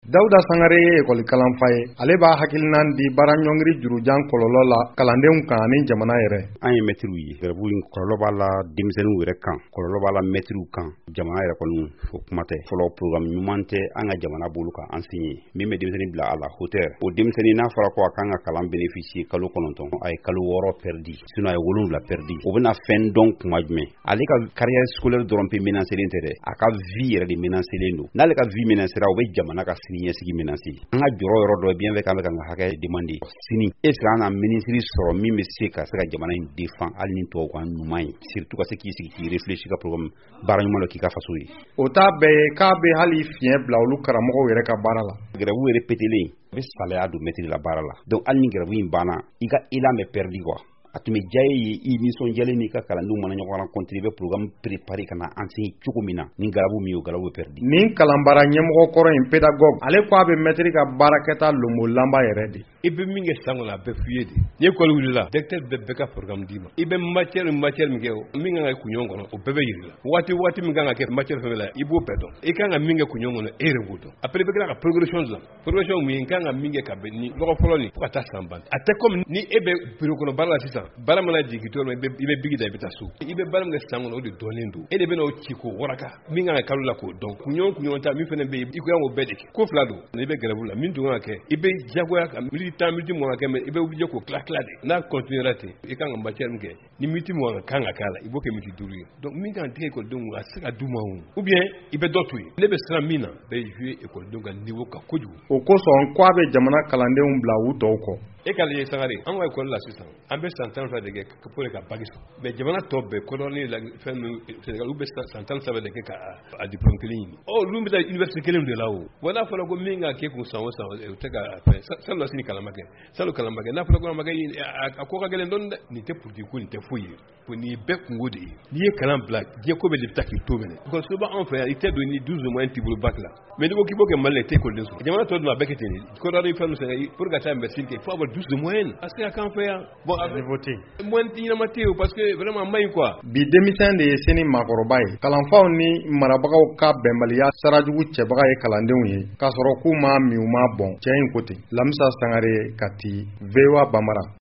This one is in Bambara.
Dawuda Sangare ye école kalanfa ye ale b'a hakilinan di baara ɲɔngiri jurujan kɔlɔlɔ la kalandenw kan ani jamana yɛrɛ. An ye mɛtiriw ye grève in kɔlɔlɔ b'a la denmisɛnninw yɛrɛ kan, kɔlɔlɔ b'a la mɛtiriw kan, jamana yɛrɛ kɔni o kuma tɛ. Fɔlɔ programme ɲuman tɛ an ka jamana bolo kan an signé min bɛ denmisɛnnin bila à la hauteur. O denmisɛnnin n'a fɔra ko a kan ka kalan bénéficier kalo 9 a ye kalo 6 perdu sinon a ye 7 perdu. O bɛna fɛn dɔn kuma jumɛn? Ale ka carrière scolaire dɔrɔn pe menacelen tɛ dɛ, a ka vie yɛrɛ de menacelen don. N'ale ka vie menacera o bɛ jamana ka siniɲɛsigi menacer. An ka jɔrɔ yɔrɔ dɔ bien fait k'an bɛ ka hakɛ demander sini est-ce que an na ministre sɔrɔ min bɛ se ka jamana in défend hali ni tɔw ka ɲuman ye, surtout ka se k'i sigi k'i réfléchir ka programme baara ɲuman dɔ k'i ka faso ye. O t'a bɛɛ ye k'a bɛ hali fiɲɛ bila olu karamɔgɔw yɛrɛ ka baara la. Grève répétée a bɛ salaya don maître la baara la. Donc hali ni grève in banna i ka élan bɛ perdu quoi. A tun bɛ diya ye i nisɔndiyalen n'i ka kalandenw mana ɲɔgɔn na contribuer programme préparé ka na enseigner cogo min na ni garabu min ye o garabu bɛ perdu. Nin kalanbara ɲɛmɔgɔ kɔrɔ in pédagogue ale ko a bɛ maître ka baarakɛta lonbolanba yɛrɛ de. I bɛ min kɛ san kɔnɔ a bɛɛ f'i ye de. Ni école wulila directeur bɛɛ ka programme d'i ma. I bɛ matière min kɛ min kan ka kɛ kunɲɔgɔn kɔnɔ o bɛɛ bɛ yir'i la. Waati min kan ka kɛ matière fɛn la i b'o bɛɛ dɔn. I kan ka min kɛ kunɲɔgɔn kɔnɔ e yɛrɛ b'o dɔn. Après i bɛ tila ka progression dilan. Progression min kan ka min kɛ ka bɛn ni lɔgɔ fɔlɔ nin fo ka taa san ban. A tɛ comme ni e bɛ bureau kɔnɔ baara la sisan baara mana jigin to i bɛ bigi da i bɛ taa so. I bɛ baara min kɛ san kɔnɔ o de dɔnnen don. E de bɛ n'o ci k'o waraka min kan ka kalo la k'o dɔn. Kunɲɔgɔn ta min fana bɛ yen i ko y'o bɛɛ de kɛ. Ko fila don. N'i bɛ grève la min tun kan ka kɛ i bɛ jagoya ka minute 10 minutes mɔgɔ kɛ i bɛ wuli k'o tila de. N'a continuera ten i kan ka matière min kɛ ni minute mɔgɔ kan ka k'a la i b'o kɛ minute 5 ye. Donc min kan tigɛ écoledenw a se ka d'u ma ou bien i bɛ dɔ to yen. Ne bɛ siran min na bɛ jouer écoledenw ka niveau kan kojugu. O kosɔn ko a bɛ jamana kalandenw bila u tɔw kɔ. E ka lajɛ Sangare an ka école la sisan an bɛ san 10 de kɛ pour ka bac sɔrɔ mais jamana tɔ bɛɛ kɔrɔlen la fɛn min Sénégal u bɛ san 10 de kɛ ka a diplôme kelen ɲini. Olu bɛ taa université kelen de la o. Wa n'a fɔra ko min ka kɛ kun san o san o tɛ ka fɛn salon sini kalamakɛ salon kalamakɛ n'a fɔra ko kalamakɛ a ko ka gɛlɛn dɔɔni dɛ. Nin tɛ politique ko nin tɛ foyi ye. Ko nin ye bɛɛ kungo de ye. N'i ye kalan bila diɲɛ ko bɛɛ de bɛ taa k'i to minɛ. École soba anw fɛ yan i tɛ don ni 12 mois t'i bolo bac la mais n'i ko k'i b'o kɛ Mali la i tɛ école sɔrɔ. Jamana tɔ dun a bɛɛ kɛ ten de. Kɔrɔlen fɛn min sɛnɛ pour ka taa médecine kɛ il faut avoir 12 de moyenne. Se ka kan fɛ yan bon a bɛ voter moyen ɲɛnama tɛ yen parce que vraiment man ɲi quoi. Bi denmisɛn de ye seni maakɔrɔba ye. Kalanfaw ni marabagaw ka bɛnbaliya sarajugu cɛbaga ye kalandenw ye k'a sɔrɔ k'u ma min u ma bɔn cɛ in ko ten. Lamisa Sangare Kati VOA Bamara.